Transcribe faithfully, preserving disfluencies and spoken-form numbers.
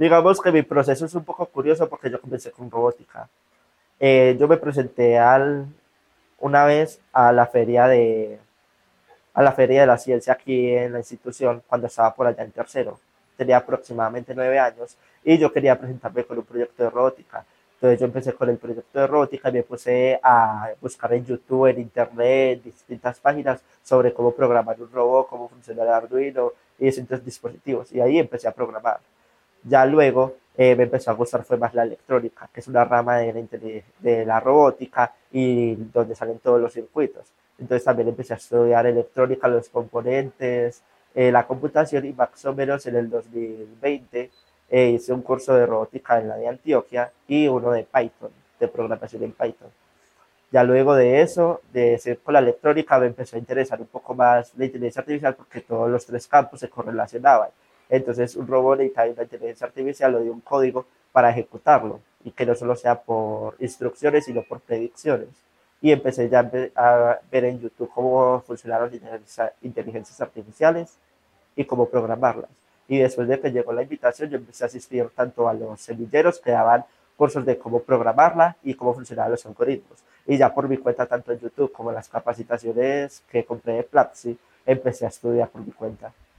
Digamos que mi proceso es un poco curioso porque yo comencé con robótica. Eh, yo me presenté al, una vez a la feria de a la feria de la ciencia aquí en la institución cuando estaba por allá en tercero. Tenía aproximadamente nueve años y yo quería presentarme con un proyecto de robótica. Entonces yo empecé con el proyecto de robótica y me puse a buscar en YouTube, en Internet, en distintas páginas sobre cómo programar un robot, cómo funciona el Arduino y distintos dispositivos. Y ahí empecé a programar. Ya luego eh, me empezó a gustar fue más la electrónica, que es una rama de la, de la robótica y donde salen todos los circuitos. Entonces también empecé a estudiar electrónica, los componentes, eh, la computación y más o menos en el dos mil veinte eh, hice un curso de robótica en la de Antioquia y uno de Python, de programación en Python. Ya luego de eso, de seguir con la electrónica, me empezó a interesar un poco más la inteligencia artificial porque todos los tres campos se correlacionaban. Entonces, un robot necesita una inteligencia artificial o de un código para ejecutarlo y que no solo sea por instrucciones, sino por predicciones. Y empecé ya a ver en YouTube cómo funcionaron las inteligencias artificiales y cómo programarlas. Y después de que llegó la invitación, yo empecé a asistir tanto a los semilleros que daban cursos de cómo programarla y cómo funcionaban los algoritmos. Y ya por mi cuenta, tanto en YouTube como en las capacitaciones que compré de Platzi, empecé a estudiar por mi cuenta.